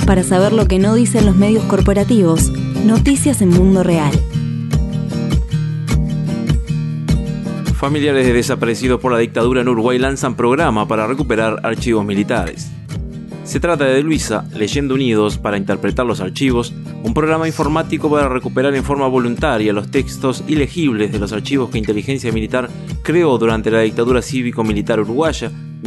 Para saber lo que no dicen los medios corporativos, noticias en Mundo Real. Familiares de desaparecidos por la dictadura en Uruguay lanzan programa para recuperar archivos militares. Se trata de Luisa, Leyendo Unidos para interpretar los archivos, un programa informático para recuperar en forma voluntaria los textos ilegibles de los archivos que Inteligencia Militar creó durante la dictadura cívico-militar uruguaya,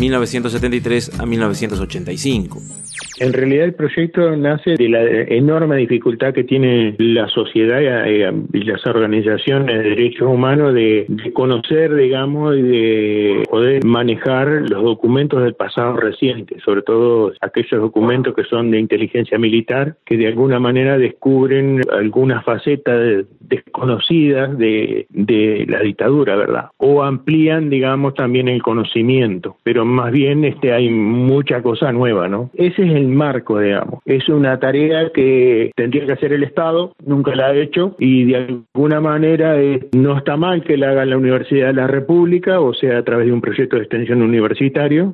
1973 a 1985. En realidad el proyecto nace de la enorme dificultad que tiene la sociedad y las organizaciones de derechos humanos de conocer, digamos, y de poder manejar los documentos del pasado reciente, sobre todo aquellos documentos que son de inteligencia militar, que de alguna manera descubren algunas facetas desconocidas de la dictadura, ¿verdad? O amplían, digamos, también el conocimiento, pero más bien hay mucha cosa nueva, ¿no? Ese es el marco, digamos. Es una tarea que tendría que hacer el Estado, nunca la ha hecho, y de alguna manera no está mal que la haga la Universidad de la República, o sea, a través de un proyecto de extensión universitario,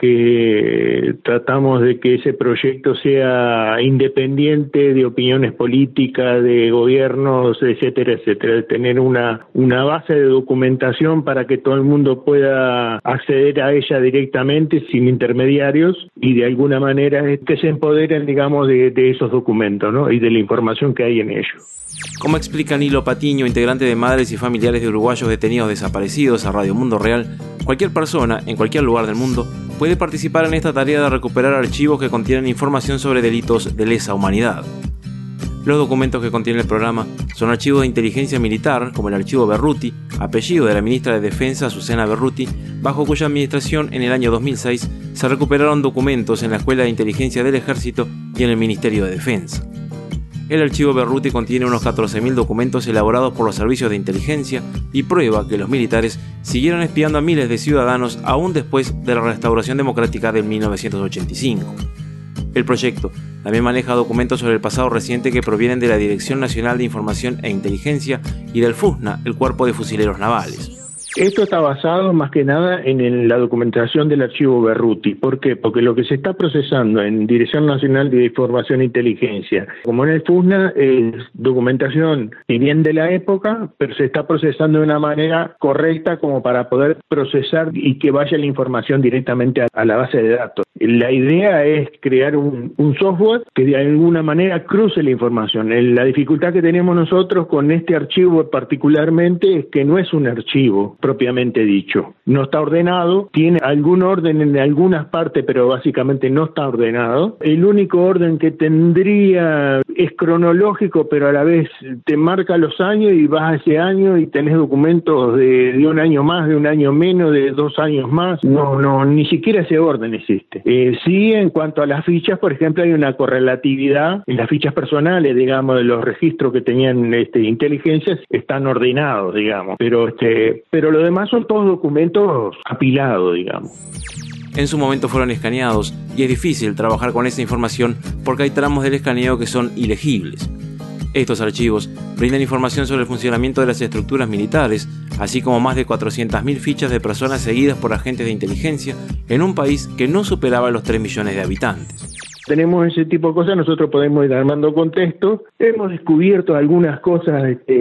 porque tratamos de que ese proyecto sea independiente de opiniones políticas, de gobiernos, etcétera, etcétera, de tener una base de documentación para que todo el mundo pueda acceder a ella directamente, sin intermediarios, y de alguna manera que se empoderen, digamos, de esos documentos, ¿no? Y de la información que hay en ellos. Como explica Nilo Patiño, integrante de Madres y Familiares de Uruguayos Detenidos Desaparecidos a Radio Mundo Real, cualquier persona, en cualquier lugar del mundo, puede participar en esta tarea de recuperar archivos que contienen información sobre delitos de lesa humanidad. Los documentos que contiene el programa son archivos de inteligencia militar, como el archivo Berruti, apellido de la ministra de Defensa, Susana Berruti, bajo cuya administración en el año 2006 se recuperaron documentos en la Escuela de Inteligencia del Ejército y en el Ministerio de Defensa. El archivo Berruti contiene unos 14.000 documentos elaborados por los servicios de inteligencia y prueba que los militares siguieron espiando a miles de ciudadanos aún después de la restauración democrática de 1985. El proyecto también maneja documentos sobre el pasado reciente que provienen de la Dirección Nacional de Información e Inteligencia y del FUSNA, el Cuerpo de Fusileros Navales. Esto está basado más que nada en la documentación del archivo Berruti. ¿Por qué? Porque lo que se está procesando en Dirección Nacional de Información e Inteligencia, como en el FUSNA, es documentación, si bien de la época, pero se está procesando de una manera correcta como para poder procesar y que vaya la información directamente a la base de datos. La idea es crear un software que de alguna manera cruce la información. La dificultad que tenemos nosotros con este archivo particularmente es que no es un archivo propiamente dicho. No está ordenado, tiene algún orden en algunas partes, pero básicamente no está ordenado. El único orden que tendría es cronológico, pero a la vez te marca los años y vas a ese año y tenés documentos de un año más, de un año menos, de 2 años más. No, ni siquiera ese orden existe. Sí, en cuanto a las fichas, por ejemplo, hay una correlatividad en las fichas personales, digamos, de los registros que tenían inteligencias, están ordenados, digamos, pero lo demás son todos documentos apilados, digamos. En su momento fueron escaneados y es difícil trabajar con esa información porque hay tramos del escaneo que son ilegibles. Estos archivos brindan información sobre el funcionamiento de las estructuras militares, así como más de 400.000 fichas de personas seguidas por agentes de inteligencia en un país que no superaba los 3 millones de habitantes. Tenemos ese tipo de cosas, nosotros podemos ir armando contextos. Hemos descubierto algunas cosas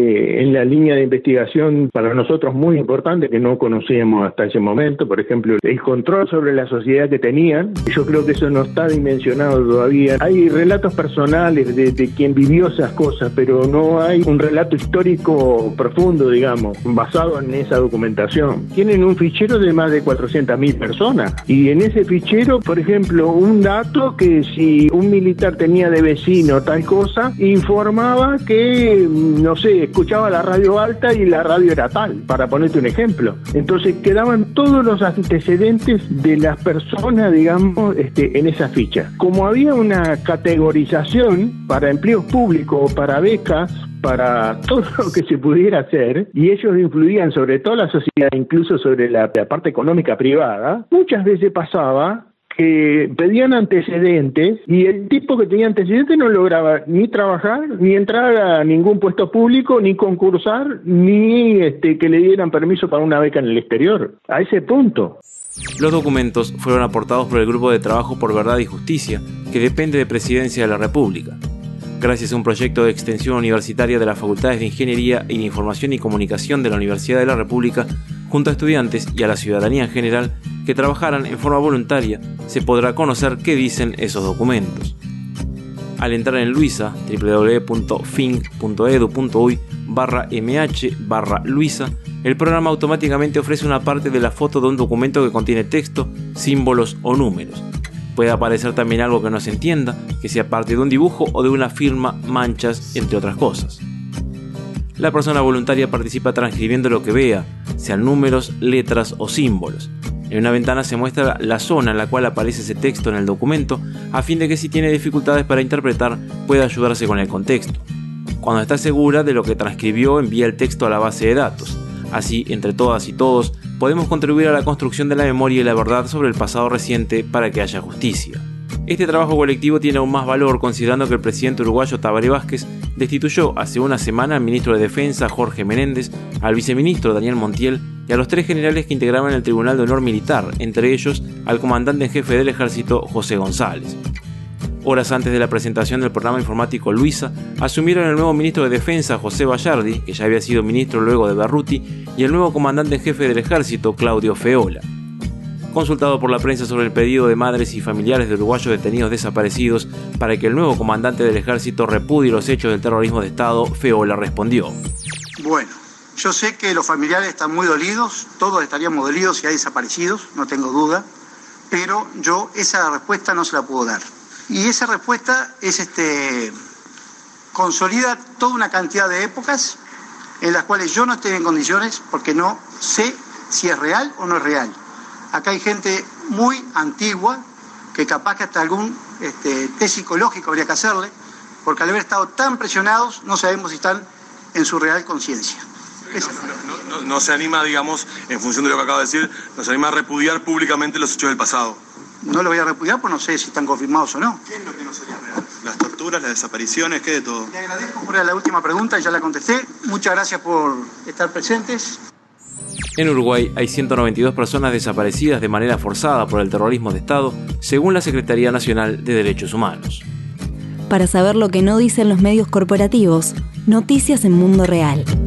en la línea de investigación para nosotros muy importantes que no conocíamos hasta ese momento. Por ejemplo, el control sobre la sociedad que tenían. Yo creo que eso no está dimensionado todavía. Hay relatos personales de quien vivió esas cosas, pero no hay un relato histórico profundo, digamos, basado en esa documentación. Tienen un fichero de más de 400.000 personas y en ese fichero, por ejemplo, un dato que si un militar tenía de vecino tal cosa, informaba que, no sé, escuchaba la radio alta y la radio era tal, para ponerte un ejemplo. Entonces quedaban todos los antecedentes de las personas, digamos, en esa ficha. Como había una categorización para empleos públicos o para becas, para todo lo que se pudiera hacer, y ellos influían sobre toda la sociedad, incluso sobre la parte económica privada, muchas veces pasaba que pedían antecedentes y el tipo que tenía antecedentes no lograba ni trabajar, ni entrar a ningún puesto público, ni concursar, ni que le dieran permiso para una beca en el exterior. A ese punto. Los documentos fueron aportados por el Grupo de Trabajo por Verdad y Justicia, que depende de Presidencia de la República. Gracias a un proyecto de extensión universitaria de las Facultades de Ingeniería y de Información y Comunicación de la Universidad de la República, junto a estudiantes y a la ciudadanía en general que trabajaran en forma voluntaria, se podrá conocer qué dicen esos documentos. Al entrar en Luisa, www.fink.edu.uy/mh/Luisa, el programa automáticamente ofrece una parte de la foto de un documento que contiene texto, símbolos o números. Puede aparecer también algo que no se entienda, que sea parte de un dibujo o de una firma, manchas, entre otras cosas. La persona voluntaria participa transcribiendo lo que vea, sean números, letras o símbolos. En una ventana se muestra la zona en la cual aparece ese texto en el documento, a fin de que si tiene dificultades para interpretar, pueda ayudarse con el contexto. Cuando está segura de lo que transcribió, envía el texto a la base de datos. Así, entre todas y todos, podemos contribuir a la construcción de la memoria y la verdad sobre el pasado reciente para que haya justicia. Este trabajo colectivo tiene aún más valor considerando que el presidente uruguayo Tabaré Vázquez destituyó hace una semana al ministro de Defensa Jorge Menéndez, al viceministro Daniel Montiel y a los 3 generales que integraban el Tribunal de Honor Militar, entre ellos al comandante en jefe del Ejército José González. Horas antes de la presentación del programa informático Luisa, asumieron el nuevo ministro de Defensa José Bayardi, que ya había sido ministro luego de Berruti, y el nuevo comandante en jefe del Ejército Claudio Feola. Consultado por la prensa sobre el pedido de madres y familiares de uruguayos detenidos desaparecidos para que el nuevo comandante del Ejército repudie los hechos del terrorismo de Estado, Feola respondió: Bueno, yo sé que los familiares están muy dolidos, todos estaríamos dolidos si hay desaparecidos, no tengo duda, pero yo esa respuesta no se la puedo dar. Y esa respuesta es consolida toda una cantidad de épocas en las cuales yo no estoy en condiciones porque no sé si es real o no es real. Acá hay gente muy antigua que capaz que hasta algún test psicológico habría que hacerle, porque al haber estado tan presionados no sabemos si están en su real conciencia. No se anima, digamos, en función de lo que acaba de decir, no se anima a repudiar públicamente los hechos del pasado. No lo voy a repudiar, pues no sé si están confirmados o no. ¿Qué es lo que no sería real? Las torturas, las desapariciones, ¿qué de todo? Le agradezco por la última pregunta, ya la contesté. Muchas gracias por estar presentes. En Uruguay hay 192 personas desaparecidas de manera forzada por el terrorismo de Estado, según la Secretaría Nacional de Derechos Humanos. Para saber lo que no dicen los medios corporativos, noticias en Mundo Real.